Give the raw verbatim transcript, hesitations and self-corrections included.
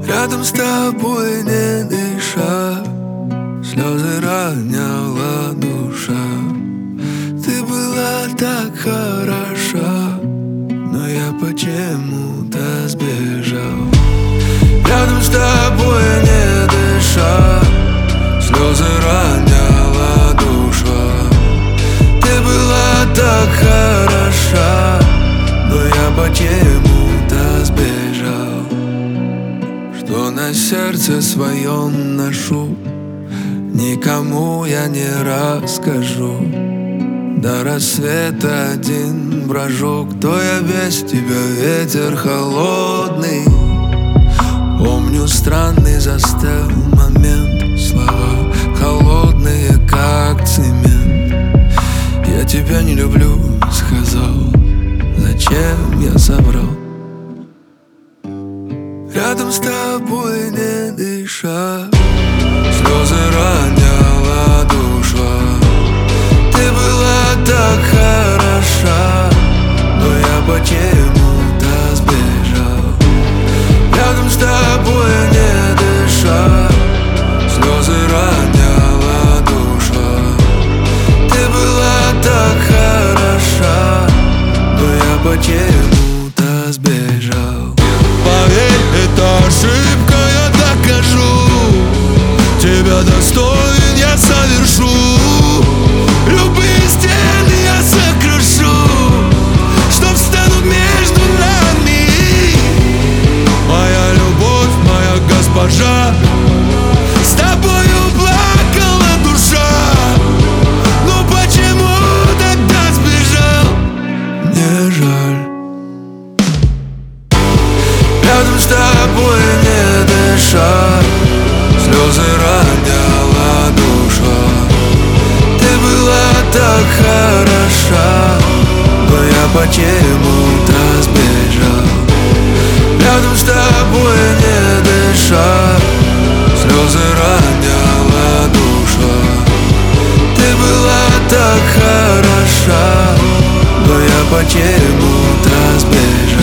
Рядом с тобой не дыша, слезы роняла душа. Ты была так хороша, но я почему-то сбежал. Рядом с тобой не дыша, слезы роняла душа. Ты была так хороша, но я почему-то сбежал. Что на сердце своем ношу, никому я не расскажу. До рассвета один брожу. Кто я без тебя, ветер холодный. Помню странный застыл момент, слова холодные, как цемент. Я тебя не люблю, сказал, зачем я соврал. Рядом с тобой не дыша, слезы роняла душа. Ты была так хороша, но я почему-то сбежал. Рядом с тобой не дыша, слезы роняла душа. Ты была так хороша, но я почему-то сбежал. Поверь, это ошибка, я докажу. Тебя достоин я совершу. Любые стены я сокрушу, чтоб встанут между нами. Моя любовь, моя госпожа, с тобою плакала душа. Ну почему тогда сбежал? Мне жаль. Рядом с тобой не дыша, слезы роняла душа. Ты была так хороша, но я почему-то сбежал. Рядом с тобой не дыша, слезы роняла душа. Ты была так хороша, но я почему-то сбежал.